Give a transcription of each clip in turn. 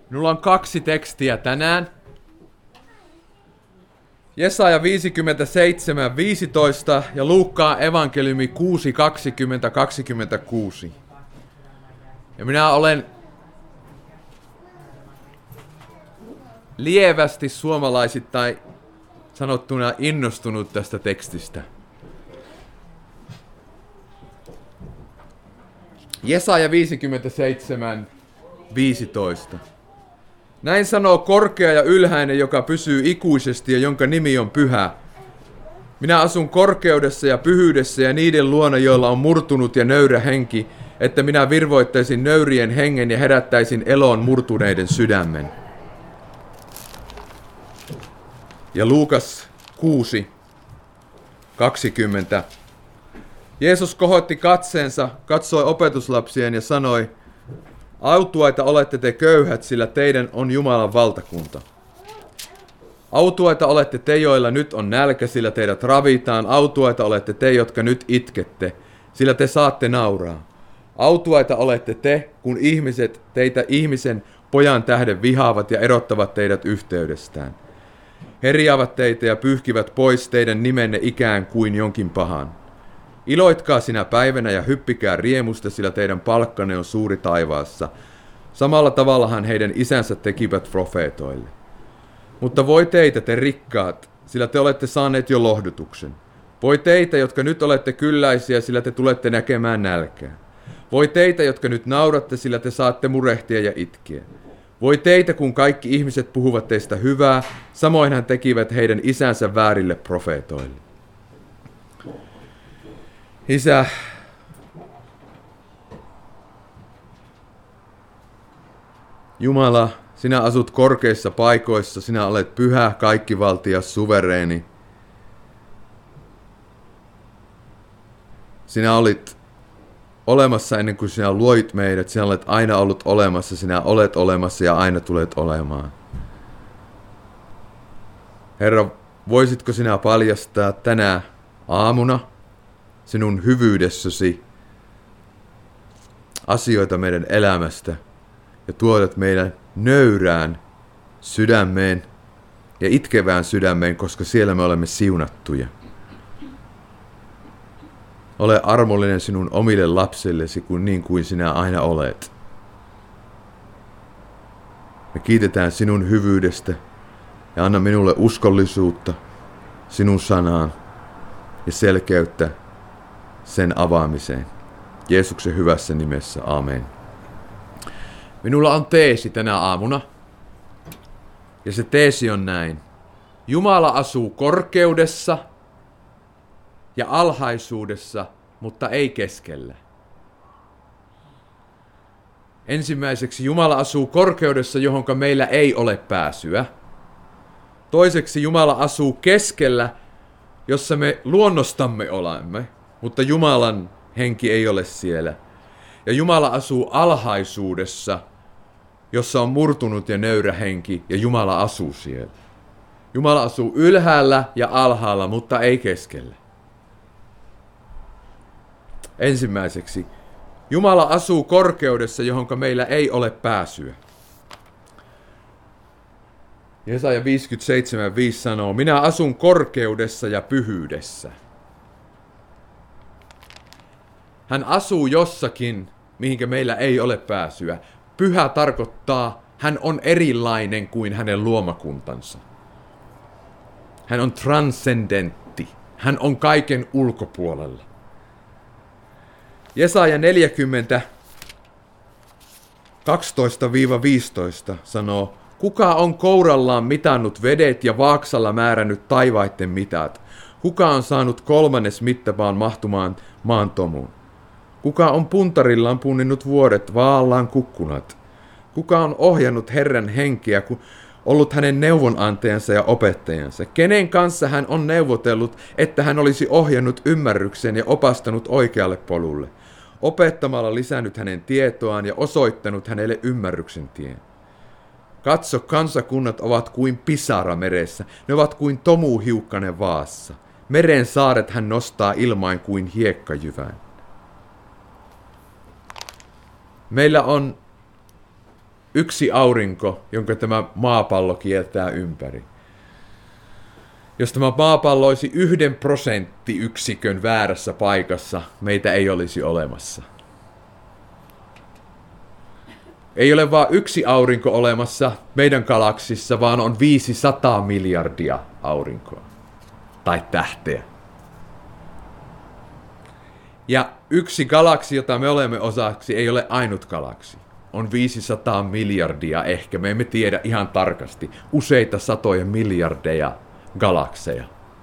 Minulla on 2 tekstiä tänään. Jesaja 57:15 ja Luukkaan evankeliumi 6:20-26. Ja minä olen lievästi suomalaisittain sanottuna innostunut tästä tekstistä. Jesaja 57:15. Näin sanoo korkea ja ylhäinen, joka pysyy ikuisesti ja jonka nimi on pyhä. Minä asun korkeudessa ja pyhyydessä ja niiden luona, joilla on murtunut ja nöyrä henki, että minä virvoittaisin nöyrien hengen ja herättäisin eloon murtuneiden sydämen. Ja Luukas 6:20. Jeesus kohotti katseensa, katsoi opetuslapsien ja sanoi, autuaita olette te köyhät, sillä teidän on Jumalan valtakunta. Autuaita olette te, joilla nyt on nälkä, sillä teidät ravitaan. Autuaita olette te, jotka nyt itkette, sillä te saatte nauraa. Autuaita olette te, kun ihmiset teitä ihmisen pojan tähden vihaavat ja erottavat teidät yhteydestään. Herjaavat teitä ja pyyhkivät pois teidän nimenne ikään kuin jonkin pahan. Iloitkaa sinä päivänä ja hyppikää riemusta, sillä teidän palkkanne on suuri taivaassa. Samalla tavallahan heidän isänsä tekivät profeetoille. Mutta voi teitä, te rikkaat, sillä te olette saaneet jo lohdutuksen. Voi teitä, jotka nyt olette kylläisiä, sillä te tulette näkemään nälkää. Voi teitä, jotka nyt nauratte, sillä te saatte murehtia ja itkeä. Voi teitä, kun kaikki ihmiset puhuvat teistä hyvää, samoin hän tekivät heidän isänsä väärille profeetoille. Isä, Jumala, sinä asut korkeissa paikoissa, sinä olet pyhä, kaikkivaltias, suvereeni. Sinä olit olemassa ennen kuin sinä luoit meidät, sinä olet aina ollut olemassa, sinä olet olemassa ja aina tulet olemaan. Herra, voisitko sinä paljastaa tänä aamuna sinun hyvyydessäsi asioita meidän elämästä ja tuodat meidän nöyrään sydämeen ja itkevään sydämeen, koska siellä me olemme siunattuja. Ole armollinen sinun omille lapsillesi niin kuin sinä aina olet. Me kiitetään sinun hyvyydestä ja anna minulle uskollisuutta sinun sanaan ja selkeyttä sen avaamiseen. Jeesuksen hyvässä nimessä. Amen. Minulla on teesi tänä aamuna. Ja se teesi on näin. Jumala asuu korkeudessa ja alhaisuudessa, mutta ei keskellä. Ensimmäiseksi Jumala asuu korkeudessa, johonka meillä ei ole pääsyä. Toiseksi Jumala asuu keskellä, jossa me luonnostamme olemme, mutta Jumalan henki ei ole siellä. Ja Jumala asuu alhaisuudessa, jossa on murtunut ja nöyrä henki, ja Jumala asuu siellä. Jumala asuu ylhäällä ja alhaalla, mutta ei keskellä. Ensimmäiseksi, Jumala asuu korkeudessa, johonka meillä ei ole pääsyä. Jesaja 57:5 sanoo, minä asun korkeudessa ja pyhyydessä. Hän asuu jossakin, mihinkä meillä ei ole pääsyä. Pyhä tarkoittaa, hän on erilainen kuin hänen luomakuntansa. Hän on transcendentti. Hän on kaiken ulkopuolella. Jesaja 40, 12-15 sanoo, kuka on kourallaan mitannut vedet ja vaaksalla määrännyt taivaitten mitat? Kuka on saanut 1/3 mittapaan mahtumaan maan tomuun? Kuka on puntarillaan punninnut vuodet, vaallaan kukkunat? Kuka on ohjannut Herran henkeä, ollut hänen neuvonantajansa ja opettajansa? Kenen kanssa hän on neuvotellut, että hän olisi ohjannut ymmärryksen ja opastanut oikealle polulle? Opettamalla lisännyt hänen tietoaan ja osoittanut hänelle ymmärryksen tien. Katso, kansakunnat ovat kuin pisara meressä, ne ovat kuin tomuhiukkanen vaassa. Meren saaret hän nostaa ilmain kuin hiekkajyvän. Meillä on yksi aurinko, jonka tämä maapallo kiertää ympäri. Jos tämä maapallo olisi 1% väärässä paikassa, meitä ei olisi olemassa. Ei ole vain yksi aurinko olemassa meidän galaksissa, vaan on 500 miljardia aurinkoa tai tähteä. Ja yksi galaksi, jota me olemme osaksi, ei ole ainut galaksi. On 500 miljardia ehkä, me emme tiedä ihan tarkasti. Useita satoja miljardeja galakseja.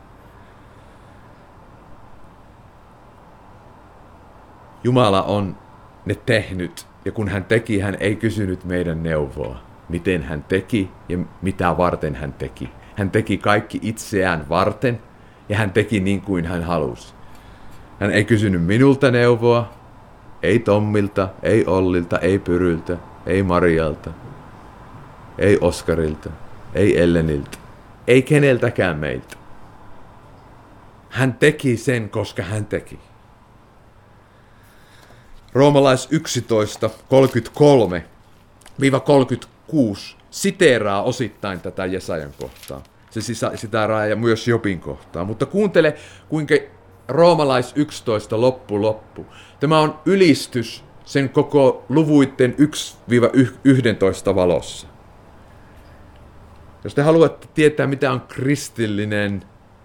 Jumala on ne tehnyt, ja kun hän teki, hän ei kysynyt meidän neuvoa, miten hän teki ja mitä varten hän teki. Hän teki kaikki itseään varten, ja hän teki niin kuin hän halusi. Hän ei kysynyt minulta neuvoa, ei Tommilta, ei Ollilta, ei Pyryltä, ei Marialta, ei Oskarilta, ei Elleniltä, ei keneltäkään meiltä. Hän teki sen, koska hän teki. Roomalais 11, 33-36 siteeraa osittain tätä Jesajan kohtaa. Se siteeraa ja myös Jobin kohtaa. Mutta kuuntele, kuinka Roomalais 11 loppu. Tämä on ylistys sen koko luvuitten 1-11 valossa. Jos te haluatte tietää, mitä on kristillinen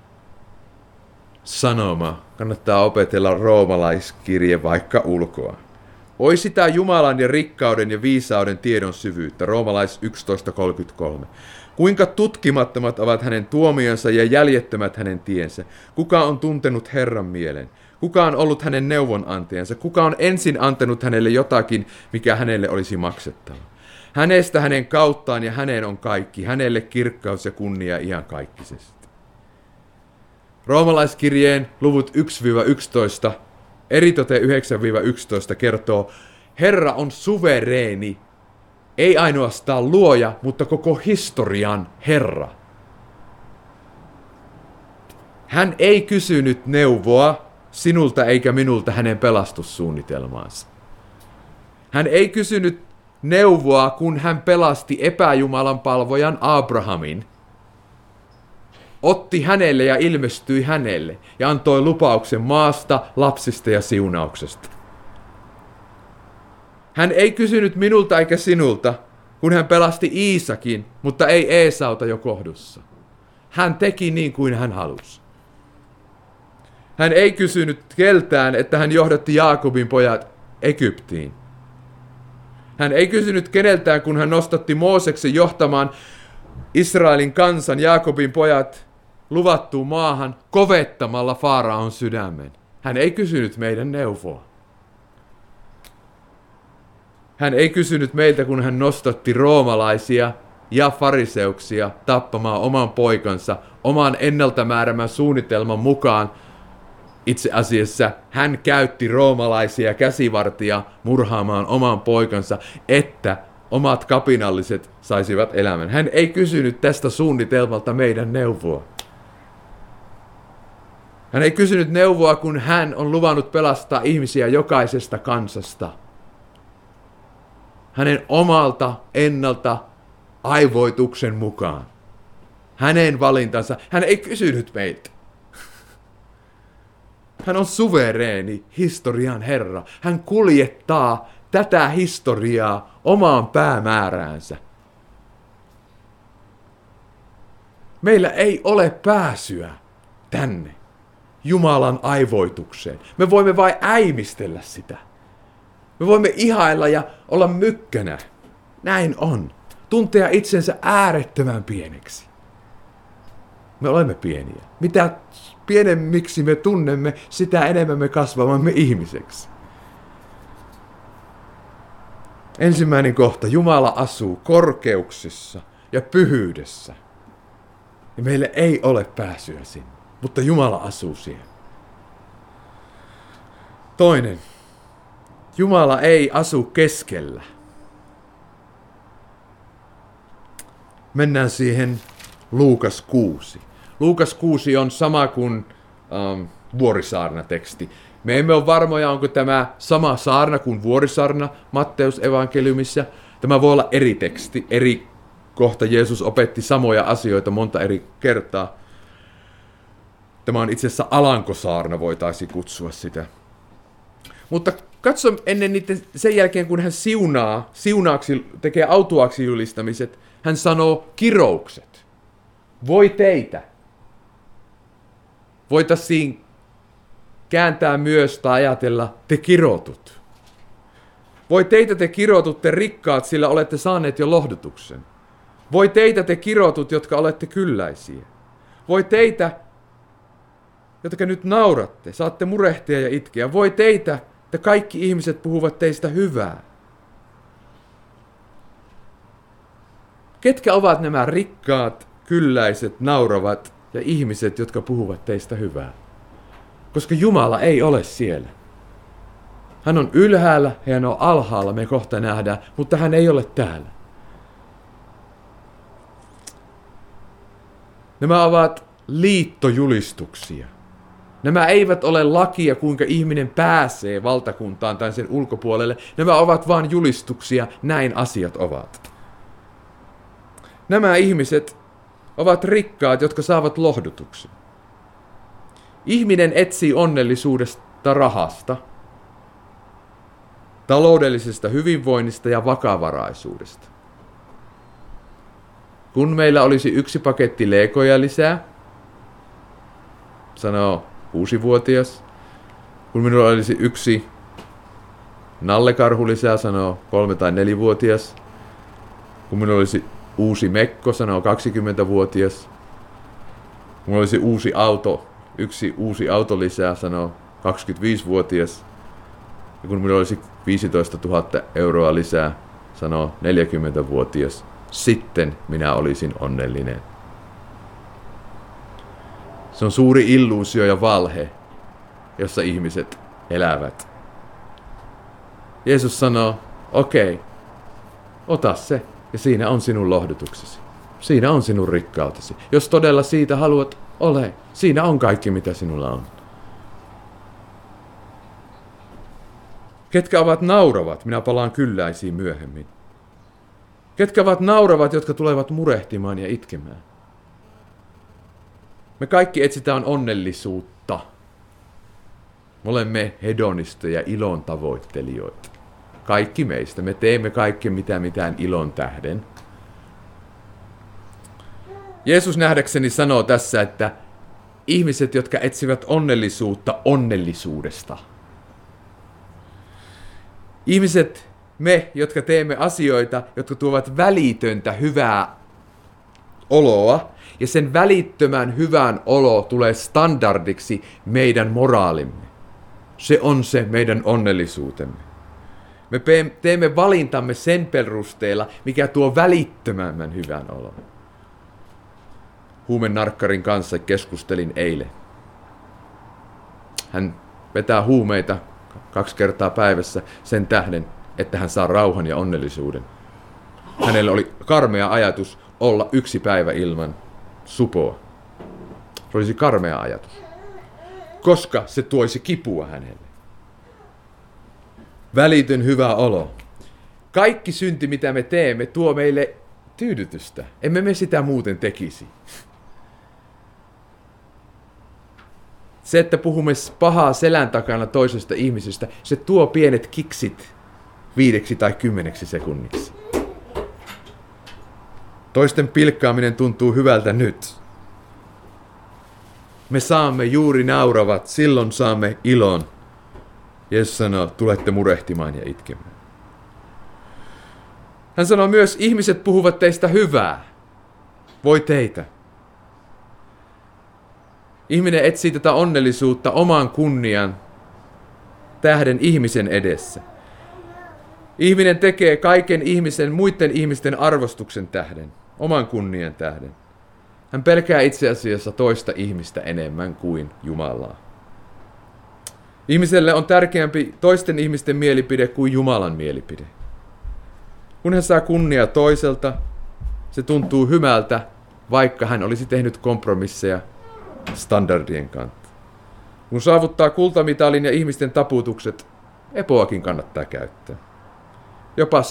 sanoma, kannattaa opetella roomalaiskirje vaikka ulkoa. Oi sitä Jumalan ja rikkauden ja viisauden tiedon syvyyttä, Roomalais 11.33. Kuinka tutkimattomat ovat hänen tuomionsa ja jäljettömät hänen tiensä. Kuka on tuntenut Herran mielen? Kuka on ollut hänen neuvonantajansa? Kuka on ensin antanut hänelle jotakin, mikä hänelle olisi maksettava? Hänestä, hänen kauttaan ja häneen on kaikki, hänelle kirkkaus ja kunnia iankaikkisesti. Roomalaiskirjeen luvut 1-11, eritoten 9-11 kertoo, Herra on suvereeni, ei ainoastaan luoja, mutta koko historian Herra. Hän ei kysynyt neuvoa sinulta eikä minulta hänen pelastussuunnitelmaansa. Hän ei kysynyt neuvoa, kun hän pelasti epäjumalan palvojan Abrahamin. Otti hänelle ja ilmestyi hänelle ja antoi lupauksen maasta, lapsista ja siunauksesta. Hän ei kysynyt minulta eikä sinulta, kun hän pelasti Iisakin, mutta ei Eesauta jo kohdussa. Hän teki niin kuin hän halusi. Hän ei kysynyt keltään, että hän johdatti Jaakobin pojat Egyptiin. Hän ei kysynyt keneltään, kun hän nostatti Mooseksen johtamaan Israelin kansan, Jaakobin pojat, luvattuun maahan kovettamalla Faaraon sydämen. Hän ei kysynyt meidän neuvoa. Hän ei kysynyt meiltä, kun hän nostatti roomalaisia ja fariseuksia tappamaan oman poikansa oman ennalta määrämän suunnitelman mukaan. Itse asiassa hän käytti roomalaisia käsivartia murhaamaan oman poikansa, että omat kapinalliset saisivat elämän. Hän ei kysynyt tästä suunnitelmalta meidän neuvoa. Hän ei kysynyt neuvoa, kun hän on luvannut pelastaa ihmisiä jokaisesta kansasta. Hänen omalta ennalta aivoituksen mukaan. Hänen valintansa. Hän ei kysynyt meiltä. Hän on suvereeni historian Herra. Hän kuljettaa tätä historiaa omaan päämääräänsä. Meillä ei ole pääsyä tänne Jumalan aivoitukseen. Me voimme vain äimistellä sitä. Me voimme ihailla ja olla mykkänä. Näin on. Tuntea itsensä äärettömän pieneksi. Me olemme pieniä. Mitä pienemmiksi me tunnemme, sitä enemmän me kasvavamme ihmiseksi. Ensimmäinen kohta. Jumala asuu korkeuksissa ja pyhyydessä. Ja meille ei ole pääsyä sinne, mutta Jumala asuu siellä. Toinen. Jumala ei asu keskellä. Mennään siihen Luukas 6. Luukas 6 on sama kuin vuorisaarnateksti. Me emme ole varmoja, onko tämä sama saarna kuin vuorisaarna Matteus evankeliumissa. Tämä voi olla eri teksti, eri kohta Jeesus opetti samoja asioita monta eri kertaa. Tämä on itse asiassa alankosaarna, voitaisiin kutsua sitä. Mutta katso ennen niiden, sen jälkeen, kun hän tekee autuaaksi julistamiset, hän sanoo kiroukset. Voi teitä. Voitaisiin kääntää myös tai ajatella te kirotut. Voi teitä te kirotut, te rikkaat, sillä olette saaneet jo lohdutuksen. Voi teitä te kirotut, jotka olette kylläisiä. Voi teitä, jotka nyt nauratte, saatte murehtia ja itkeä. Voi teitä, että kaikki ihmiset puhuvat teistä hyvää. Ketkä ovat nämä rikkaat, kylläiset, nauravat ja ihmiset, jotka puhuvat teistä hyvää? Koska Jumala ei ole siellä. Hän on ylhäällä ja hän on alhaalla, me kohta nähdään, mutta hän ei ole täällä. Nämä ovat liittojulistuksia. Nämä eivät ole lakia, kuinka ihminen pääsee valtakuntaan tai sen ulkopuolelle. Nämä ovat vain julistuksia, näin asiat ovat. Nämä ihmiset ovat rikkaat, jotka saavat lohdutuksen. Ihminen etsii onnellisuudesta rahasta, taloudellisesta hyvinvoinnista ja vakavaraisuudesta. Kun meillä olisi 1 paketti legoja lisää, sanoo 6-vuotias. Kun minulla olisi 1 nallekarhu lisää, sanoo 3- tai 4-vuotias. Kun minulla olisi uusi mekko, sanoo 20-vuotias. Kun minulla olisi yksi uusi auto lisää, sanoo 25-vuotias. Ja kun minulla olisi 15 000 euroa lisää, sanoo 40-vuotias. Sitten minä olisin onnellinen. Se on suuri illuusio ja valhe, jossa ihmiset elävät. Jeesus sanoo, okei, ota se ja siinä on sinun lohdutuksesi. Siinä on sinun rikkautesi. Jos todella siitä haluat, ole. Siinä on kaikki, mitä sinulla on. Ketkä ovat nauravat? Minä palaan kylläisiin myöhemmin. Ketkä ovat nauravat, jotka tulevat murehtimaan ja itkemään? Me kaikki etsitään onnellisuutta. Me olemme hedonisteja, ilon tavoittelijoita. Kaikki meistä. Me teemme kaikki mitään ilon tähden. Jeesus nähdäkseni sanoo tässä, että ihmiset, jotka etsivät onnellisuutta onnellisuudesta. Ihmiset, me, jotka teemme asioita, jotka tuovat välitöntä hyvää oloa, ja sen välittömän hyvän olo tulee standardiksi meidän moraalimme. Se on se meidän onnellisuutemme. Me teemme valintamme sen perusteella, mikä tuo välittömämmän hyvän olon. Huumenarkkarin kanssa keskustelin eilen. Hän vetää huumeita 2 kertaa päivässä sen tähden, että hän saa rauhan ja onnellisuuden. Hänellä oli karmea ajatus olla 1 päivä ilman supoa. Se olisi karmea ajatus, koska se toisi kipua hänelle. Välitön hyvä olo. Kaikki synti, mitä me teemme, tuo meille tyydytystä. Emme me sitä muuten tekisi. Se, että puhumme pahaa selän takana toisesta ihmisestä, se tuo pienet kiksit 5 tai 10 sekunniksi. Toisten pilkkaaminen tuntuu hyvältä nyt. Me saamme juuri nauravat, silloin saamme ilon. Jeesus sanoo, tulette murehtimaan ja itkemään. Hän sanoo myös, ihmiset puhuvat teistä hyvää. Voi teitä. Ihminen etsii tätä onnellisuutta oman kunnian tähden ihmisen edessä. Ihminen tekee kaiken muiden ihmisten arvostuksen tähden, oman kunnian tähden. Hän pelkää itse asiassa toista ihmistä enemmän kuin Jumalaa. Ihmiselle on tärkeämpi toisten ihmisten mielipide kuin Jumalan mielipide. Kun hän saa kunnia toiselta, se tuntuu hyvältä, vaikka hän olisi tehnyt kompromisseja standardien kanssa. Kun saavuttaa kultamitalin ja ihmisten taputukset, epoakin kannattaa käyttää. jopa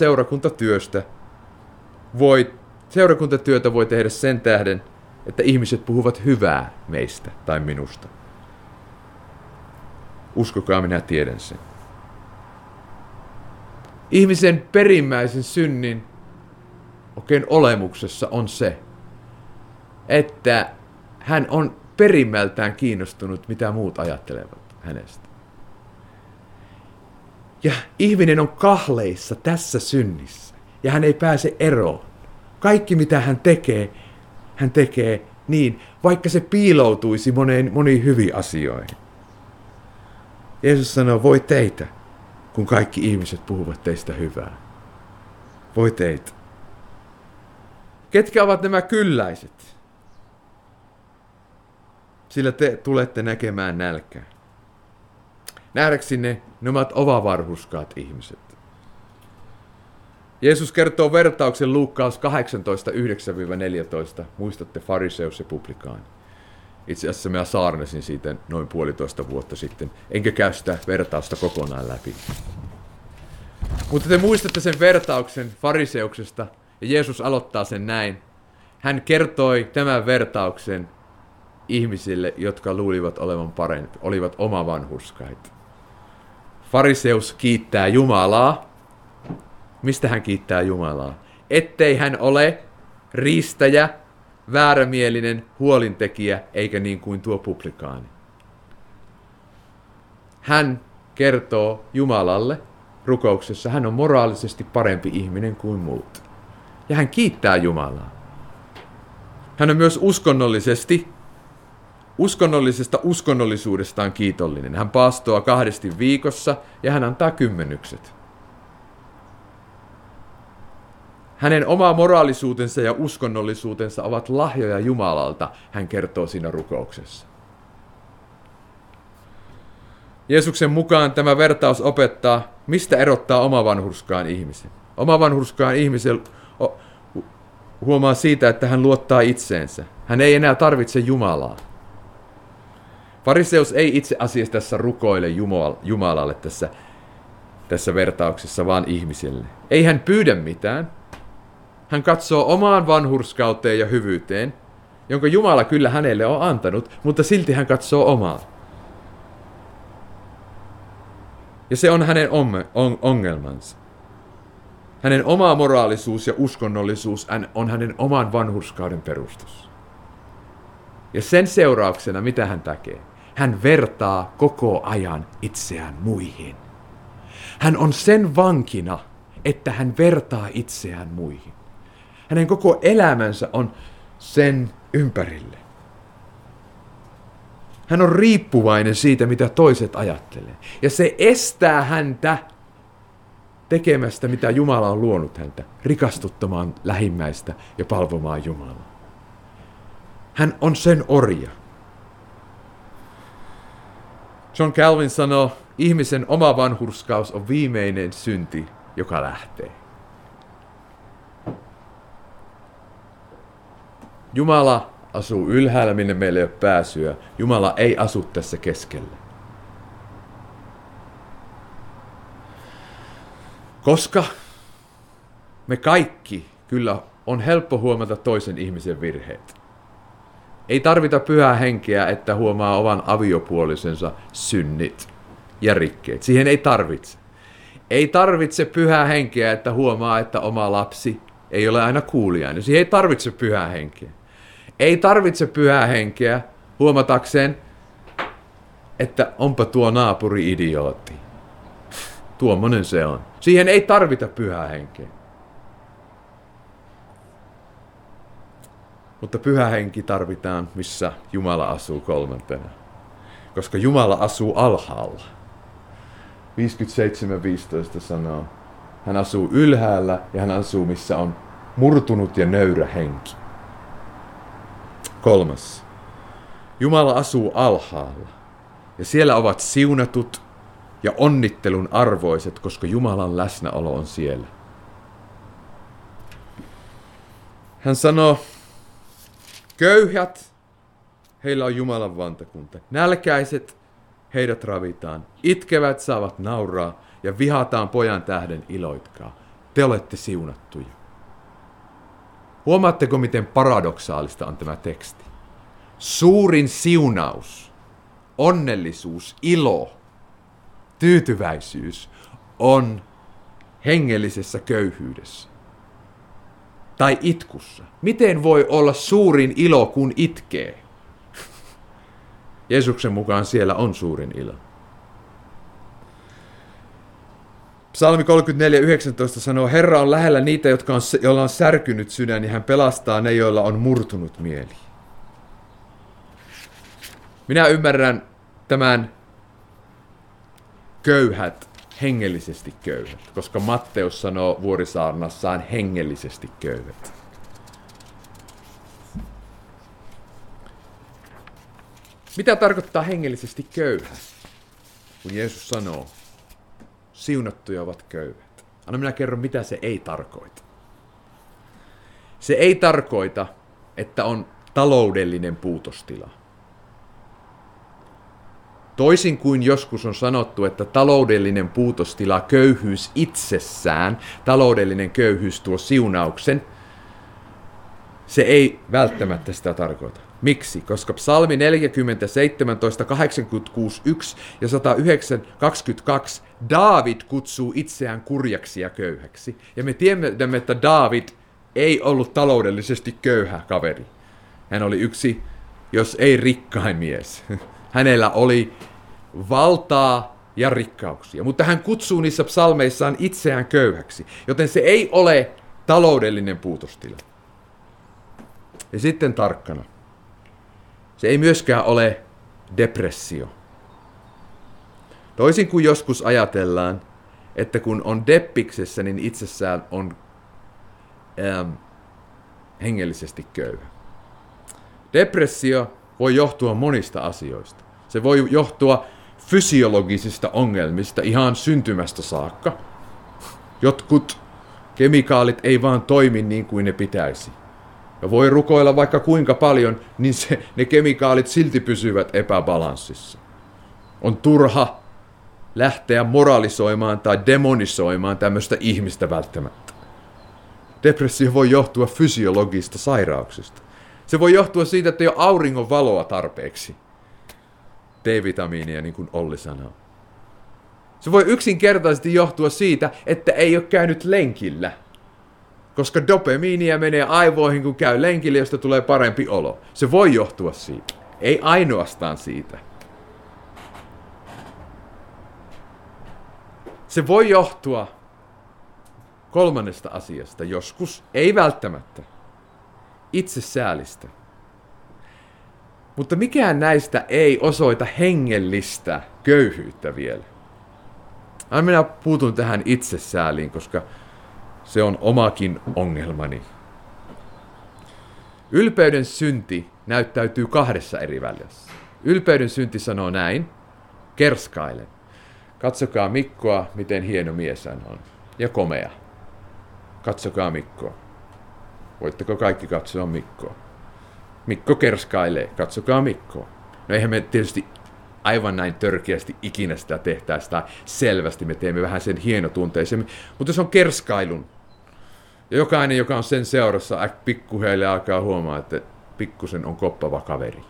seurakuntatyötä voi tehdä sen tähden, että ihmiset puhuvat hyvää meistä tai minusta. Uskokaa, minä tiedän sen. Ihmisen perimmäisen synnin oikein olemuksessa on se, että hän on perimmältään kiinnostunut, mitä muut ajattelevat hänestä. Ja ihminen on kahleissa tässä synnissä, ja hän ei pääse eroon. Kaikki, mitä hän tekee niin, vaikka se piiloutuisi moniin hyviin asioihin. Jeesus sanoo, voi teitä, kun kaikki ihmiset puhuvat teistä hyvää. Voi teitä. Ketkä ovat nämä kylläiset? Sillä te tulette näkemään nälkää. Nähdäksenne ne ovat omavarhuskaat ihmiset. Jeesus kertoo vertauksen Luukkaus 18, 9-14. Muistatte fariseus ja publikaani. Itse asiassa mä saarnasin siitä noin 1,5 vuotta sitten, enkä käy sitä vertausta kokonaan läpi. Mutta te muistatte sen vertauksen fariseuksesta, ja Jeesus aloittaa sen näin. Hän kertoi tämän vertauksen ihmisille, jotka luulivat olevan parempi, olivat omavanhurskaita. Fariseus kiittää Jumalaa. Mistä hän kiittää Jumalaa? Ettei hän ole riistäjä, väärämielinen, huolintekijä, eikä niin kuin tuo publikaani. Hän kertoo Jumalalle rukouksessa, hän on moraalisesti parempi ihminen kuin muut. Ja hän kiittää Jumalaa. Hän on myös uskonnollisesta uskonnollisuudestaan kiitollinen. Hän paastoaa 2 viikossa ja hän antaa kymmenykset. Hänen oma moraalisuutensa ja uskonnollisuutensa ovat lahjoja Jumalalta, hän kertoo siinä rukouksessa. Jeesuksen mukaan tämä vertaus opettaa, mistä erottaa omavanhurskaan ihmisen. Omavanhurskaan ihmisen huomaa siitä, että hän luottaa itseensä. Hän ei enää tarvitse Jumalaa. Fariseus ei itse asiassa tässä rukoile Jumalalle tässä vertauksessa, vaan ihmiselle. Ei hän pyydä mitään. Hän katsoo omaan vanhurskauteen ja hyvyyteen, jonka Jumala kyllä hänelle on antanut, mutta silti hän katsoo omaa. Ja se on hänen ongelmansa. Hänen oma moraalisuus ja uskonnollisuus on hänen oman vanhurskauden perustus. Ja sen seurauksena mitä hän tekee? Hän vertaa koko ajan itseään muihin. Hän on sen vankina, että hän vertaa itseään muihin. Hänen koko elämänsä on sen ympärille. Hän on riippuvainen siitä, mitä toiset ajattelee. Ja se estää häntä tekemästä, mitä Jumala on luonut häntä, rikastuttamaan lähimmäistä ja palvomaan Jumalaa. Hän on sen orja. John Calvin sanoo, ihmisen oma vanhurskaus on viimeinen synti, joka lähtee. Jumala asuu ylhäällä, minne meillä ei ole pääsyä. Jumala ei asu tässä keskellä. Koska me kaikki kyllä on helppo huomata toisen ihmisen virheet. Ei tarvita pyhää henkeä, että huomaa oman aviopuolisensa synnit ja rikkeet. Siihen ei tarvitse. Ei tarvitse pyhää henkeä, että huomaa, että oma lapsi ei ole aina kuuliainen. Siihen ei tarvitse pyhää henkeä. Ei tarvitse pyhää henkeä huomatakseen, että onpa tuo naapuri idiootti. Tuommoinen se on. Siihen ei tarvita pyhää henkeä. Mutta pyhä henki tarvitaan, missä Jumala asuu kolmantena. Koska Jumala asuu alhaalla. 57.15 sanoo, hän asuu ylhäällä ja hän asuu, missä on murtunut ja nöyrä henki. 3. Jumala asuu alhaalla. Ja siellä ovat siunatut ja onnittelun arvoiset, koska Jumalan läsnäolo on siellä. Hän sanoo, köyhät, heillä on Jumalan valtakunta. Nälkäiset, heidät ravitaan. Itkevät saavat nauraa ja vihataan pojan tähden iloitkaa. te olette siunattuja. Huomaatteko, miten paradoksaalista on tämä teksti? Suurin siunaus, onnellisuus, ilo, tyytyväisyys on hengellisessä köyhyydessä. Tai itkussa. Miten voi olla suurin ilo, kun itkee? Jeesuksen mukaan siellä on suurin ilo. Psalmi 34:19 sanoo, Herra on lähellä niitä, joilla on särkynyt sydän, ja hän pelastaa ne, joilla on murtunut mieli. Minä ymmärrän tämän köyhät, hengellisesti köyhät, koska Matteus sanoo vuorisaarnassaan hengellisesti köyhät. Mitä tarkoittaa hengellisesti köyhä, kun Jeesus sanoo, siunattuja ovat köyhät? Anna minä kerron, mitä se ei tarkoita. Se ei tarkoita, että on taloudellinen puutostila. Toisin kuin joskus on sanottu, että taloudellinen puutostila, köyhyys itsessään, taloudellinen köyhyys tuo siunauksen, se ei välttämättä sitä tarkoita. Miksi? Koska psalmi 40, 17, 86, 1 ja 109, 22 Daavid kutsuu itseään kurjaksi ja köyhäksi. Ja me tiedämme, että Daavid ei ollut taloudellisesti köyhä kaveri. Hän oli yksi, jos ei rikkain mies. Hänellä oli valtaa ja rikkauksia, mutta hän kutsuu niissä psalmeissaan itseään köyhäksi, joten se ei ole taloudellinen puutostila. Ja sitten tarkkana. Se ei myöskään ole depressio. Toisin kuin joskus ajatellaan, että kun on deppiksessä, niin itsessään on hengellisesti köyhä. Depressio voi johtua monista asioista. Se voi johtua fysiologisista ongelmista ihan syntymästä saakka. Jotkut kemikaalit ei vaan toimi niin kuin ne pitäisi. Ja voi rukoilla vaikka kuinka paljon, niin ne kemikaalit silti pysyvät epäbalanssissa. On turha lähteä moralisoimaan tai demonisoimaan tämmöistä ihmistä välttämättä. Depressio voi johtua fysiologista sairauksista. Se voi johtua siitä, että ei ole auringon valoa tarpeeksi. D-vitamiinia, niin kuin Olli sanoo. Se voi yksinkertaisesti johtua siitä, että ei ole käynyt lenkillä. Koska dopamiinia menee aivoihin, kun käy lenkillä, josta tulee parempi olo. Se voi johtua siitä. Ei ainoastaan siitä. Se voi johtua kolmannesta asiasta joskus, ei välttämättä. Itsesäälistä. Mutta mikään näistä ei osoita hengellistä köyhyyttä vielä. Minä puutun tähän itsesääliin, koska se on omakin ongelmani. Ylpeyden synti näyttäytyy kahdessa eri välissä. Ylpeyden synti sanoo näin, kerskailen. Katsokaa Mikkoa, miten hieno mies hän on. Ja komea. Katsokaa Mikkoa. Voitteko kaikki katsoa Mikkoa? Mikko kerskailee, katsokaa Mikkoa. No eihän me tietysti aivan näin törkeästi ikinä sitä tehtäisi, tai selvästi me teemme vähän sen hienotunteisemmin. Mutta se on kerskailun. Ja jokainen, joka on sen seurassa, pikkuhiljaa alkaa huomaa, että pikkusen on koppava kaveri.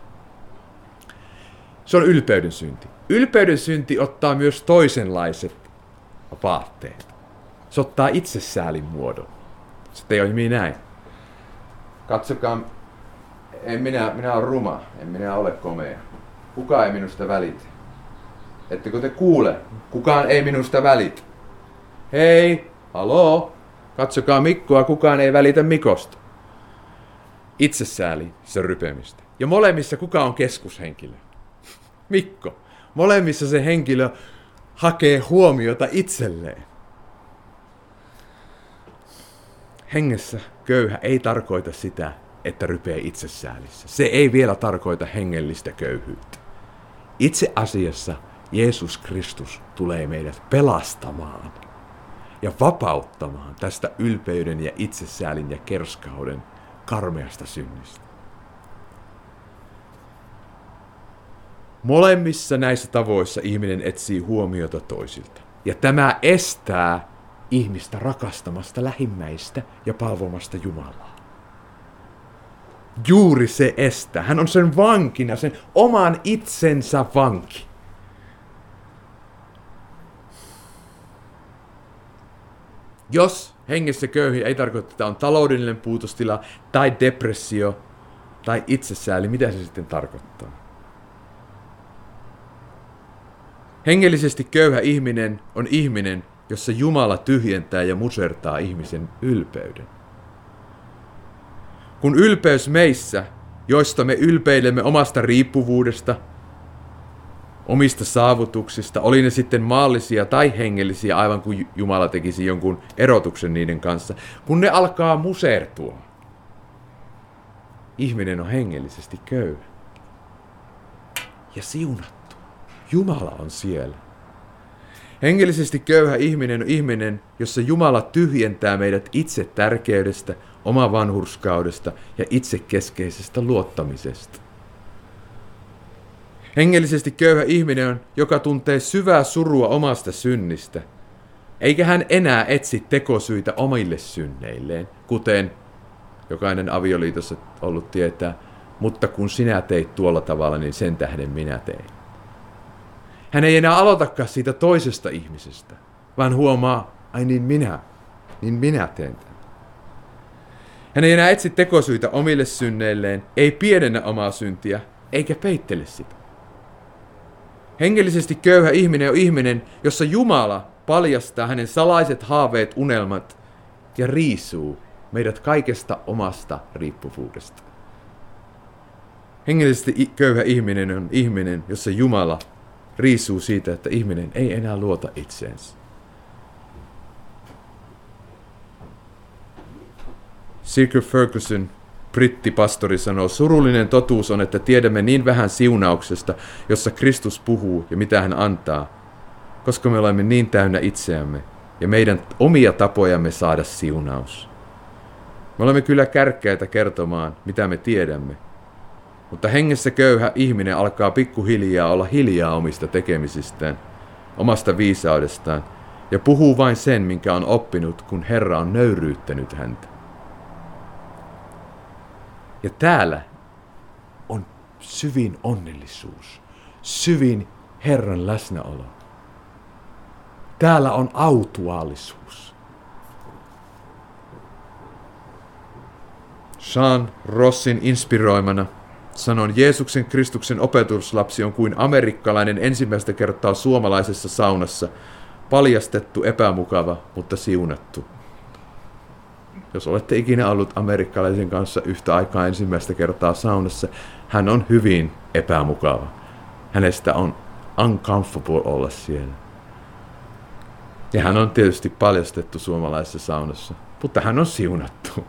Se on ylpeyden synti. Ylpeyden synti ottaa myös toisenlaiset vaatteet. Se ottaa itsesäälin muodon. Se toimii näin. Katsokaa, minä olen ruma, en minä ole komea. Kukaan ei minusta välitä. Ettekö te kuule? Kukaan ei minusta välitä. Hei, haloo, katsokaa Mikkoa, kukaan ei välitä Mikosta. Itsesääli, se rypemistä. Ja molemmissa kuka on keskushenkilö? Mikko. Molemmissa se henkilö hakee huomiota itselleen. Hengessä köyhä ei tarkoita sitä, että rypee itsesäälissä. Se ei vielä tarkoita hengellistä köyhyyttä. Itse asiassa Jeesus Kristus tulee meidät pelastamaan ja vapauttamaan tästä ylpeyden ja itsesäälin ja kerskauden karmeasta synnistä. Molemmissa näissä tavoissa ihminen etsii huomiota toisilta. Ja tämä estää ihmistä rakastamasta lähimmäistä ja palvomasta Jumalaa. Juuri se estää. Hän on sen vankina, sen oman itsensä vanki. Jos hengessä köyhiä ei tarkoita, että on taloudellinen puutostila tai depressio tai itsesääli, mitä se sitten tarkoittaa? Hengellisesti köyhä ihminen on ihminen, jossa Jumala tyhjentää ja musertaa ihmisen ylpeyden. Kun ylpeys meissä, joista me ylpeilemme omasta riippuvuudesta, omista saavutuksista, oli ne sitten maallisia tai hengellisiä, aivan kuin Jumala tekisi jonkun erotuksen niiden kanssa, kun ne alkaa musertua, ihminen on hengellisesti köyhä ja siunattu. Jumala on siellä. Hengellisesti köyhä ihminen on ihminen, jossa Jumala tyhjentää meidät itse tärkeydestä, oma vanhurskaudesta ja itsekeskeisestä luottamisesta. Hengellisesti köyhä ihminen on, joka tuntee syvää surua omasta synnistä, eikä hän enää etsi tekosyitä omille synneilleen, kuten jokainen avioliitossa ollut tietää, mutta kun sinä teit tuolla tavalla, niin sen tähden minä tein. Hän ei enää aloitakaan siitä toisesta ihmisestä, vaan huomaa, ai niin minä teen tämän. Hän ei enää etsi tekosyitä omille synneilleen, ei pienennä omaa syntiä, eikä peittele sitä. Hengellisesti köyhä ihminen on ihminen, jossa Jumala paljastaa hänen salaiset haaveet, unelmat ja riisuu meidät kaikesta omasta riippuvuudesta. Hengellisesti köyhä ihminen on ihminen, jossa Jumala riisuu siitä, että ihminen ei enää luota itseensä. Sir Ferguson, brittipastori, sanoo, surullinen totuus on, että tiedämme niin vähän siunauksesta, jossa Kristus puhuu ja mitä hän antaa, koska me olemme niin täynnä itseämme ja meidän omia tapojamme saada siunaus. Me olemme kyllä kärkkäitä kertomaan, mitä me tiedämme, mutta hengessä köyhä ihminen alkaa pikkuhiljaa olla hiljaa omista tekemisistään, omasta viisaudestaan, ja puhuu vain sen, minkä on oppinut, kun Herra on nöyryyttänyt häntä. Ja täällä on syvin onnellisuus, syvin Herran läsnäolo. Täällä on autuaallisuus. Sean Rossin inspiroimana sanon, Jeesuksen Kristuksen opetuslapsi on kuin amerikkalainen ensimmäistä kertaa suomalaisessa saunassa, paljastettu, epämukava, mutta siunattu. Jos olette ikinä ollut amerikkalaisen kanssa yhtä aikaa ensimmäistä kertaa saunassa, hän on hyvin epämukava. Hänestä on uncomfortable olla siellä. Ja hän on tietysti paljastettu suomalaisessa saunassa, mutta hän on siunattu.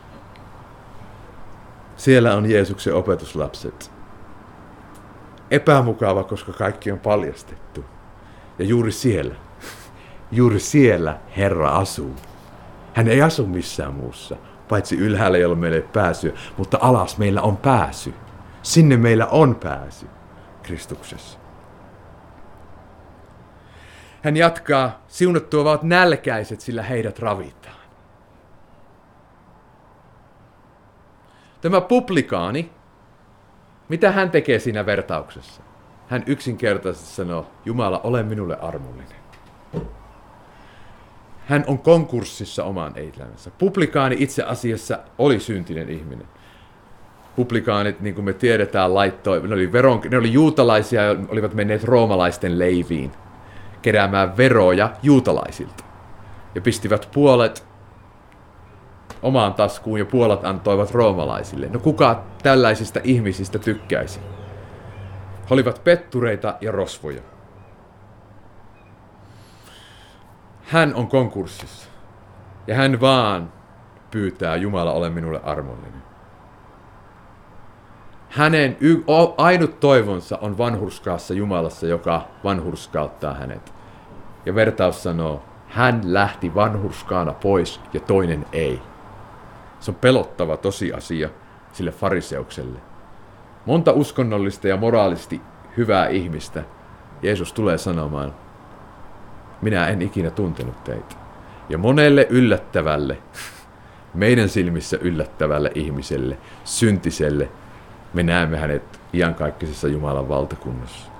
Siellä on Jeesuksen opetuslapset. Epämukava, koska kaikki on paljastettu. Ja juuri siellä Herra asuu. Hän ei asu missään muussa, paitsi ylhäällä, jolla meillä ei pääsyä, mutta alas meillä on pääsy. Sinne meillä on pääsy Kristuksessa. Hän jatkaa, siunattua ovat nälkäiset, sillä heidät ravitaan. Tämä publikaani, mitä hän tekee siinä vertauksessa? Hän yksinkertaisesti sanoo, Jumala, ole minulle armollinen. Hän on konkurssissa omaan elämänsä. Publikaani itse asiassa oli syntinen ihminen. Publikaanit, niin kuin me tiedetään, ne oli juutalaisia ja olivat menneet roomalaisten leiviin keräämään veroja juutalaisilta. Ja pistivät puolet omaan taskuun ja puolet antoivat roomalaisille. No kuka tällaisista ihmisistä tykkäisi? He olivat pettureita ja rosvoja. Hän on konkurssissa. Ja hän vaan pyytää, Jumala, ole minulle armollinen. Hänen ainut toivonsa on vanhurskaassa Jumalassa, joka vanhurskauttaa hänet. Ja vertaus sanoo, hän lähti vanhurskaana pois ja toinen ei. Se on pelottava tosiasia sille fariseukselle. Monta uskonnollista ja moraalisesti hyvää ihmistä Jeesus tulee sanomaan, minä en ikinä tuntenut teitä. Ja monelle yllättävälle, meidän silmissä yllättävälle ihmiselle, syntiselle, me näemme hänet iankaikkisessa Jumalan valtakunnassa.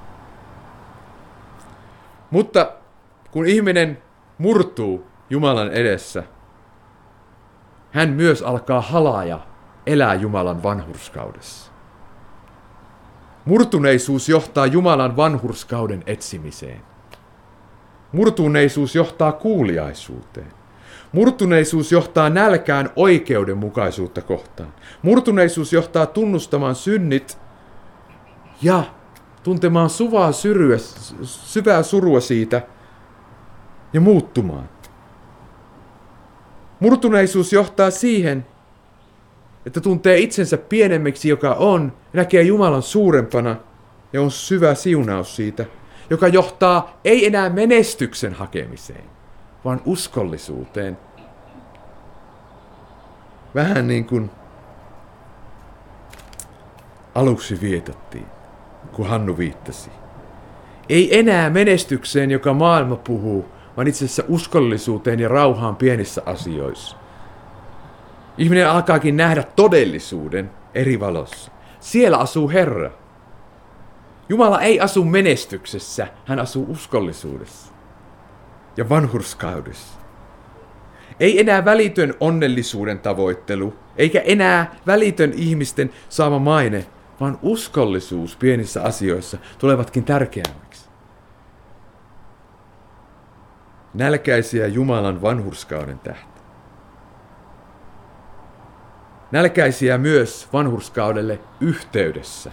Mutta kun ihminen murtuu Jumalan edessä, hän myös alkaa halaa ja elää Jumalan vanhurskaudessa. Murtuneisuus johtaa Jumalan vanhurskauden etsimiseen. Murtuneisuus johtaa kuuliaisuuteen. Murtuneisuus johtaa nälkään oikeudenmukaisuutta kohtaan. Murtuneisuus johtaa tunnustamaan synnit ja tuntemaan syvää surua siitä ja muuttumaan. Murtuneisuus johtaa siihen, että tuntee itsensä pienemmiksi, joka on, näkee Jumalan suurempana ja on syvä siunaus siitä, joka johtaa ei enää menestyksen hakemiseen, vaan uskollisuuteen. Vähän niin kuin aluksi vietettiin, kun Hannu viittasi. Ei enää menestykseen, joka maailma puhuu, vaan itse asiassa uskollisuuteen ja rauhaan pienissä asioissa. Ihminen alkaakin nähdä todellisuuden eri valossa. Siellä asuu Herra. Jumala ei asu menestyksessä, hän asuu uskollisuudessa ja vanhurskaudessa. Ei enää välitön onnellisuuden tavoittelu, eikä enää välitön ihmisten saama maine, vaan uskollisuus pienissä asioissa tulevatkin tärkeämmiksi. Nälkäisiä Jumalan vanhurskauden tähtä. Nälkäisiä myös vanhurskaudelle yhteydessä.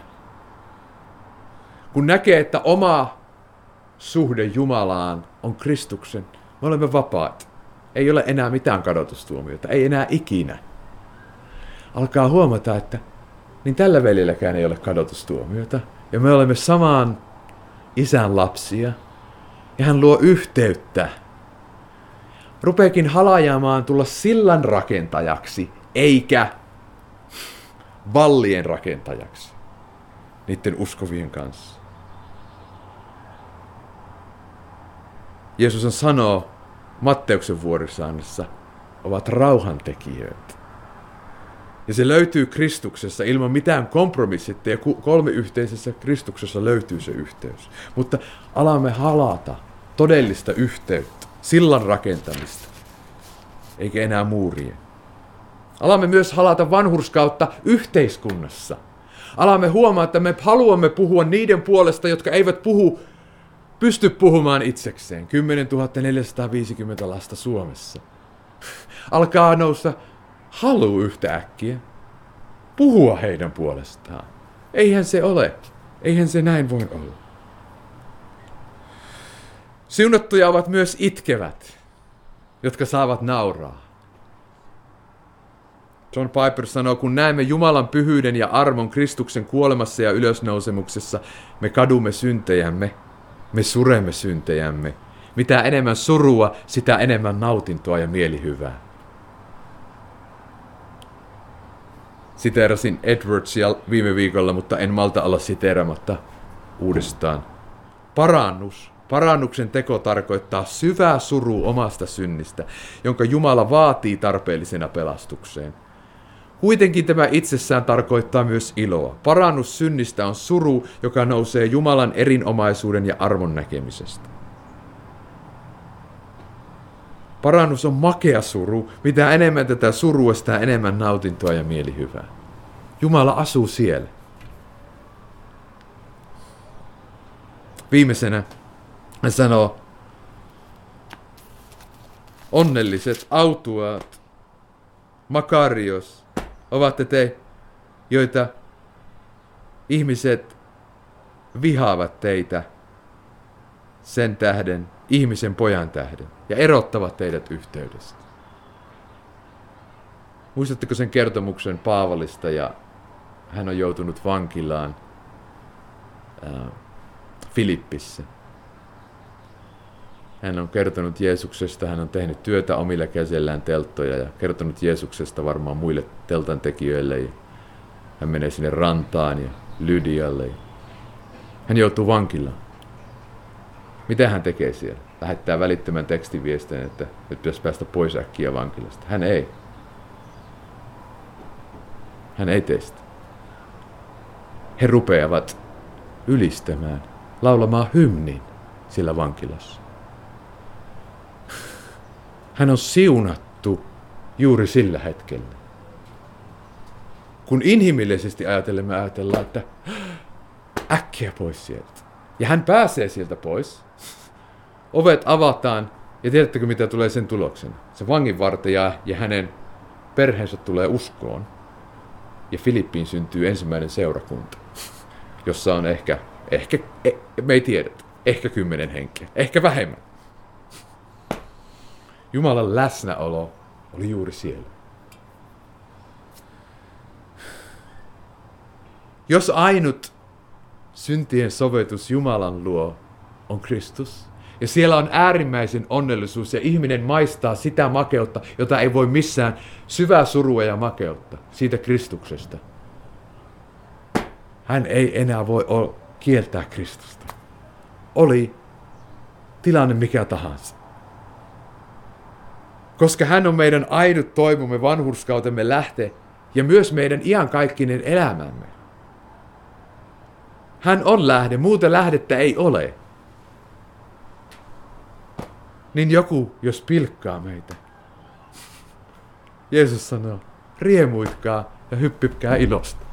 Kun näkee, että oma suhde Jumalaan on Kristuksen, me olemme vapaat. Ei ole enää mitään kadotustuomiota, ei enää ikinä. Alkaa huomata, että niin tällä veljelläkään ei ole kadotustuomiota. Ja me olemme samaan isän lapsia. Ja hän luo yhteyttä. Rupeekin halajaamaan tulla sillan rakentajaksi, eikä vallien rakentajaksi niiden uskovien kanssa. Jeesus sanoo Matteuksen vuorisaannassa, ovat rauhantekijöitä. Ja se löytyy Kristuksessa ilman mitään kompromissit, ja kolmiyhteisessä Kristuksessa löytyy se yhteys. Mutta alamme halata todellista yhteyttä, sillan rakentamista, eikä enää muurien. Alamme myös halata vanhurskautta yhteiskunnassa. Alamme huomata, että me haluamme puhua niiden puolesta, jotka eivät pysty puhumaan itsekseen. 10 450 lasta Suomessa. Alkaa nousta halu yhtäkkiä puhua heidän puolestaan. Eihän se ole. Eihän se näin voi olla. Siunattuja ovat myös itkevät, jotka saavat nauraa. John Piper sanoo, kun näemme Jumalan pyhyyden ja armon Kristuksen kuolemassa ja ylösnousemuksessa, me kadumme syntejämme, me suremme syntejämme. Mitä enemmän surua, sitä enemmän nautintoa ja mielihyvää. Siteerasin Edwardsia viime viikolla, mutta en malta olla siteeramatta uudestaan. Parannuksen teko tarkoittaa syvää surua omasta synnistä, jonka Jumala vaatii tarpeellisena pelastukseen. Kuitenkin tämä itsessään tarkoittaa myös iloa. Parannus synnistä on suru, joka nousee Jumalan erinomaisuuden ja arvon näkemisestä. Parannus on makea suru. Mitä enemmän tätä surua, sitä enemmän nautintoa ja mielihyvää. Jumala asuu siellä. Viimeisenä hän sanoo, onnelliset, autuaat, makarios, ovat te, joita ihmiset vihaavat teitä sen tähden, ihmisen pojan tähden, ja erottavat teidät yhteydestä. Muistatteko sen kertomuksen Paavalista, ja hän on joutunut vankilaan Filippissä. Hän on kertonut Jeesuksesta, hän on tehnyt työtä omilla käsillään telttoja ja kertonut Jeesuksesta varmaan muille teltan tekijöille. Ja hän menee sinne rantaan ja Lydialle. Hän joutuu vankilaan. Mitä hän tekee siellä? lähettää välittömän tekstiviestin, että nyt pitäisi päästä pois äkkiä vankilasta. Hän ei. Hän ei tee sitä. He rupeavat ylistämään, laulamaan hymnin sillä vankilassa. Hän on siunattu juuri sillä hetkellä. Kun inhimillisesti ajatellen me ajatellaan, että äkkiä pois sieltä. Ja hän pääsee sieltä pois. Ovet avataan ja tiedättekö mitä tulee sen tuloksena? Se vanginvartija ja hänen perheensä tulee uskoon. Ja Filippiin syntyy ensimmäinen seurakunta, jossa on ehkä me ei tiedä, ehkä 10 henkeä, ehkä vähemmän. Jumalan läsnäolo oli juuri siellä. Jos ainut syntien sovitus Jumalan luo on Kristus, ja siellä on äärimmäisen onnellisuus, ja ihminen maistaa sitä makeutta, jota ei voi missään, syvää surua ja makeutta siitä Kristuksesta. Hän ei enää voi kieltää Kristusta. Oli tilanne mikä tahansa. Koska hän on meidän ainut toivomme, vanhurskautemme lähte, ja myös meidän iankaikkinen elämämme. Hän on lähde, muuta lähdettä ei ole. Niin joku, jos pilkkaa meitä. Jeesus sanoo, riemuitkaa ja hyppikää ilosta.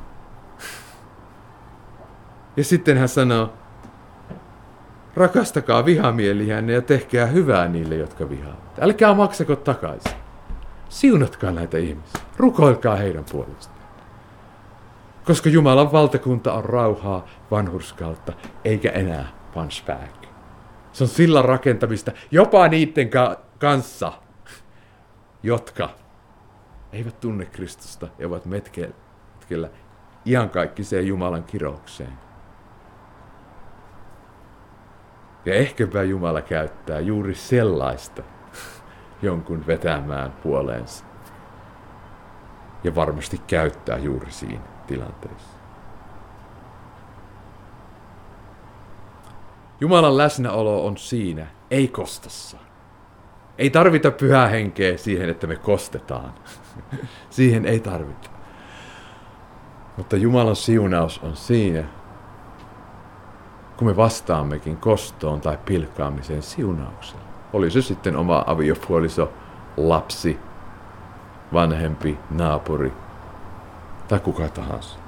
Ja sitten hän sanoo, rakastakaa vihamieliänne ja tehkää hyvää niille, jotka vihaavat. Älkää maksako takaisin. Siunatkaa näitä ihmisiä. Rukoilkaa heidän puolestaan. Koska Jumalan valtakunta on rauhaa, vanhurskautta, eikä enää punchback. Se on sillan rakentamista jopa niiden kanssa, jotka eivät tunne Kristusta ja ovat metkellä iankaikkiseen Jumalan kiroukseen. Ja ehkäpä Jumala käyttää juuri sellaista jonkun vetämään puoleensa. Ja varmasti käyttää juuri siinä tilanteessa. Jumalan läsnäolo on siinä, ei kostossa. Ei tarvita pyhää henkeä siihen, että me kostetaan. Siihen ei tarvita. Mutta Jumalan siunaus on siinä, kun me vastaammekin kostoon tai pilkkaamiseen siunauksella. Oli se sitten oma aviopuoliso, lapsi, vanhempi, naapuri tai kuka tahansa.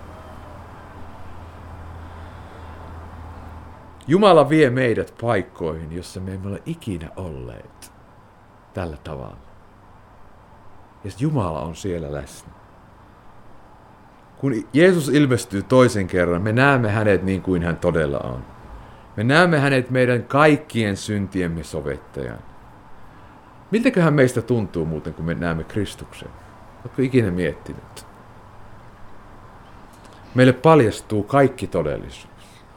Jumala vie meidät paikkoihin, jossa me emme ole ikinä olleet tällä tavalla. Ja Jumala on siellä läsnä. Kun Jeesus ilmestyy toisen kerran, me näemme hänet niin kuin hän todella on. Me näemme hänet meidän kaikkien syntiemme sovittajan. Miltäköhän meistä tuntuu muuten, kun me näemme Kristuksen? Oletko ikinä miettinyt? Meille paljastuu kaikki todellisuus.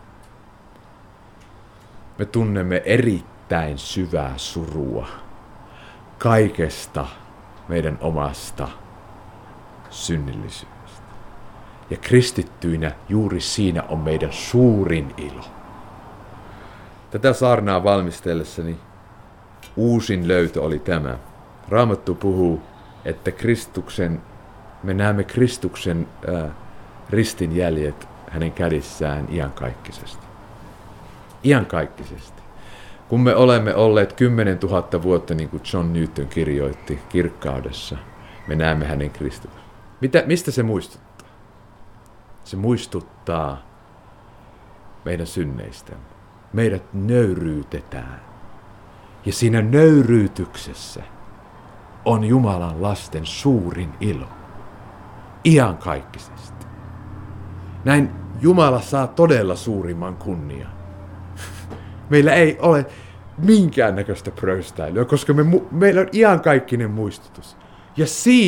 Me tunnemme erittäin syvää surua kaikesta meidän omasta synnillisyydestä. Ja kristittyinä juuri siinä on meidän suurin ilo. Tätä saarnaa valmistellessani uusin löytö oli tämä. Raamattu puhuu, että me näemme Kristuksen ristin jäljet hänen kädissään iankaikkisesti. Iankaikkisesti. Kun me olemme olleet 10 000 vuotta, niin kuin John Newton kirjoitti kirkkaudessa, me näemme hänen Kristuksen. Mistä se muistuttaa? Se muistuttaa meidän synneistämme. Meidät nöyryytetään. Ja siinä nöyryytyksessä on Jumalan lasten suurin ilo. Iankaikkisesti. Näin Jumala saa todella suurimman kunnian. Meillä ei ole minkäännäköistä pröystäilyä, koska meillä on iankaikkinen muistutus. Ja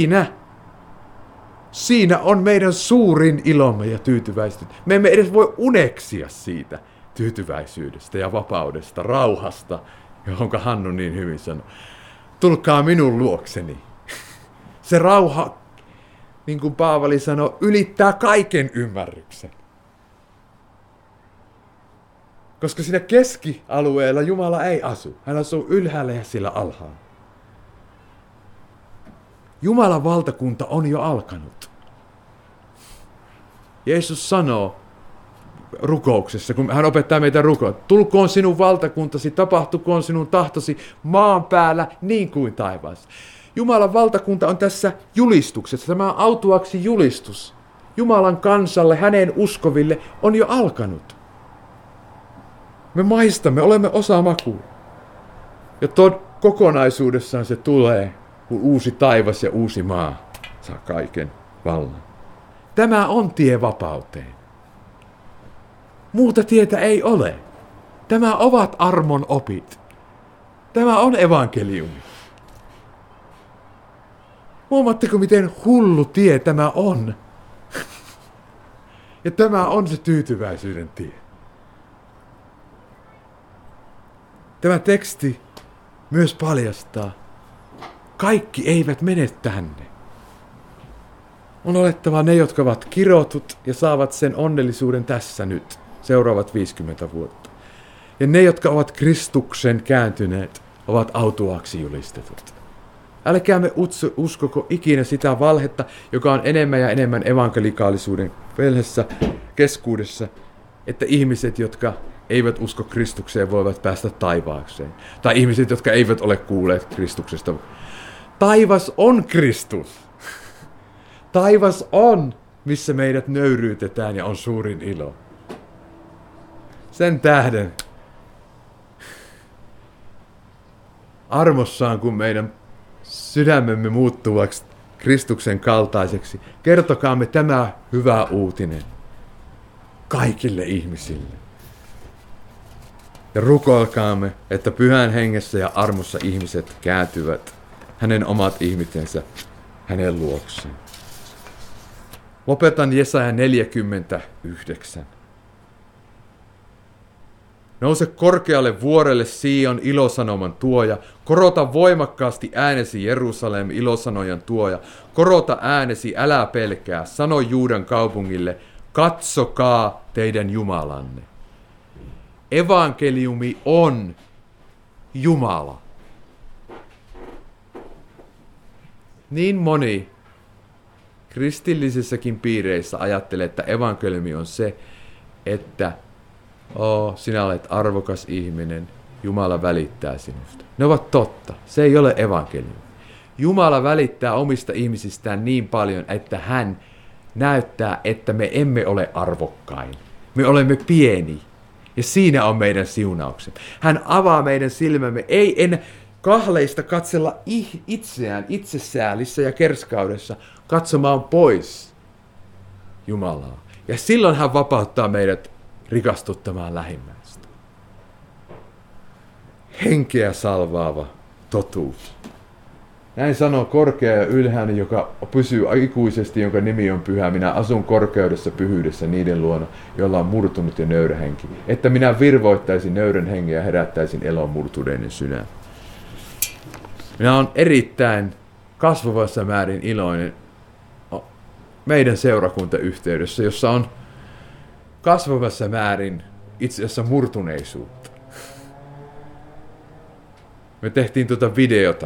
siinä on meidän suurin ilomme ja tyytyväisyyttä. Me emme edes voi uneksia siitä tyytyväisyydestä ja vapaudesta, rauhasta, johonka Hannu niin hyvin sanoi. Tulkaa minun luokseni. Se rauha, niin kuin Paavali sanoi, ylittää kaiken ymmärryksen. Koska siinä keskialueella Jumala ei asu. Hän asuu ylhäällä ja sillä alhaalla. Jumalan valtakunta on jo alkanut. Jeesus sanoo rukouksessa, kun hän opettaa meitä rukoilla, tulkoon sinun valtakuntasi, tapahtukoon sinun tahtosi maan päällä niin kuin taivaassa. Jumalan valtakunta on tässä julistuksessa. Tämä on autuaksi julistus. Jumalan kansalle, hänen uskoville on jo alkanut. Me maistamme, olemme osa makua. Ja kokonaisuudessaan se tulee, kun uusi taivas ja uusi maa saa kaiken vallan. Tämä on tie vapauteen. Muuta tietä ei ole. Tämä ovat armon opit. Tämä on evankeliumi. Huomaatteko, miten hullu tie tämä on? Ja tämä on se tyytyväisyyden tie. Tämä teksti myös paljastaa, kaikki eivät mene tänne. On olettava ne, jotka ovat kirotut ja saavat sen onnellisuuden tässä nyt, seuraavat 50 vuotta. Ja ne, jotka ovat Kristuksen kääntyneet, ovat autuaaksi julistetut. Älkäämme uskoko ikinä sitä valhetta, joka on enemmän ja enemmän evankelikaalisuuden velhessä keskuudessa, että ihmiset, jotka eivät usko Kristukseen, voivat päästä taivaakseen. Tai ihmiset, jotka eivät ole kuulleet Kristuksesta. Taivas on Kristus. Taivas on, missä meidät nöyryytetään ja on suurin ilo. Sen tähden armossaan, kun meidän sydämemme muuttuvaksi Kristuksen kaltaiseksi, kertokaamme tämä hyvä uutinen kaikille ihmisille. Ja rukoilkaamme, että pyhän hengessä ja armossa ihmiset kääntyvät hänen omat ihmisensä hänen luokseen. Lopetan Jesaja 49. Nouse korkealle vuorelle Sion ilosanoman tuoja, korota voimakkaasti äänesi Jerusalem ilosanojan tuoja, korota äänesi, älä pelkää, sano Juudan kaupungille, katsokaa teidän Jumalanne. Evankeliumi on Jumala. Niin moni kristillisissäkin piireissä ajattelee, että evankeliumi on se, että sinä olet arvokas ihminen, Jumala välittää sinusta. Ne ovat totta, se ei ole evankeliumi. Jumala välittää omista ihmisistään niin paljon, että hän näyttää, että me emme ole arvokkain. Me olemme pieni. Ja siinä on meidän siunaukset. Hän avaa meidän silmämme, ei enää kahleista katsella itseään itsesäälissä ja kerskaudessa, katsomaan pois Jumalaa. Ja silloin hän vapauttaa meidät rikastuttamaan lähimmäistä. Henkeä salvaava totuus. Näin sanoo korkea ja ylhäinen, joka pysyy ikuisesti, jonka nimi on pyhä. Minä asun korkeudessa pyhyydessä niiden luona, joilla on murtunut ja nöyrä henki. Että minä virvoittaisin nöyrän hengen ja herättäisin elon murtuneiden sydän. Minä olen erittäin kasvavassa määrin iloinen meidän seurakuntayhteydessä, jossa on kasvavassa määrin itse asiassa murtuneisuutta. Me tehtiin videota.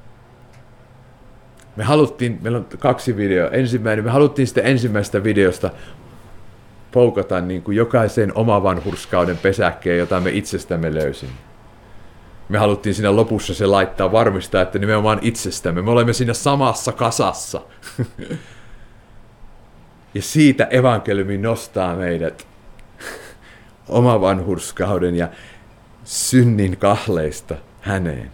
Meillä on 2 videoa. Ensimmäinen, me haluttiin sitä ensimmäisestä videosta poukata niin kuin jokaisen oma vanhurskauden pesäkkeen, jota me itsestämme löysimme. Me haluttiin siinä lopussa se laittaa, varmistaa, että nimenomaan itsestämme. Me olemme siinä samassa kasassa. Ja siitä evankeliumi nostaa meidät oma vanhurskauden ja synnin kahleista häneen.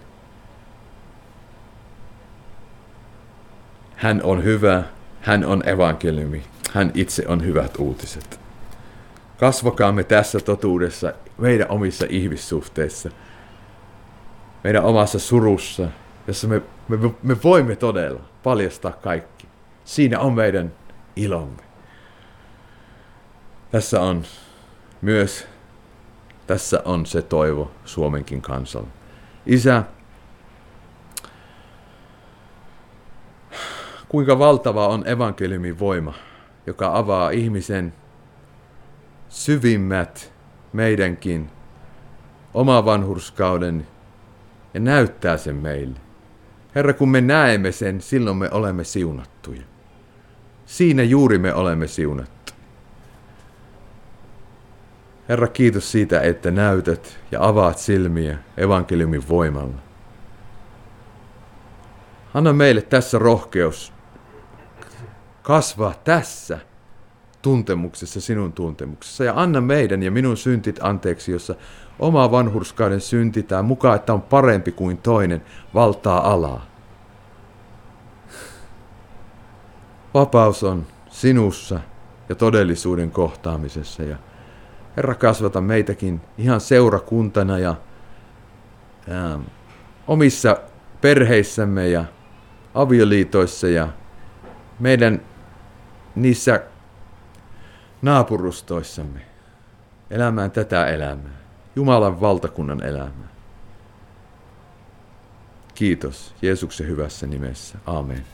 Hän on hyvä, hän on evankeliumi, hän itse on hyvät uutiset. Kasvakaamme tässä totuudessa meidän omissa ihmissuhteissa, meidän omassa surussa, jossa me voimme todella paljastaa kaikki. Siinä on meidän ilomme. Tässä on se toivo Suomenkin kansalle. Isä, kuinka valtava on evankeliumin voima, joka avaa ihmisen syvimmät meidänkin oma vanhurskauden ja näyttää sen meille. Herra, kun me näemme sen, silloin me olemme siunattuja. Siinä juuri me olemme siunattu. Herra, kiitos siitä, että näytät ja avaat silmiä evankeliumin voimalla. Anna meille tässä rohkeus kasvaa tässä tuntemuksessa, sinun tuntemuksessa. Ja anna meidän ja minun syntit anteeksi, jossa oma vanhurskauden synti tai mukaan, että on parempi kuin toinen, valtaa alaa. Vapaus on sinussa ja todellisuuden kohtaamisessa. Ja Herra, kasvata meitäkin ihan seurakuntana ja omissa perheissämme ja avioliitoissa ja meidän niissä naapurustoissamme elämään tätä elämää, Jumalan valtakunnan elämää. Kiitos Jeesuksen hyvässä nimessä. Aamen.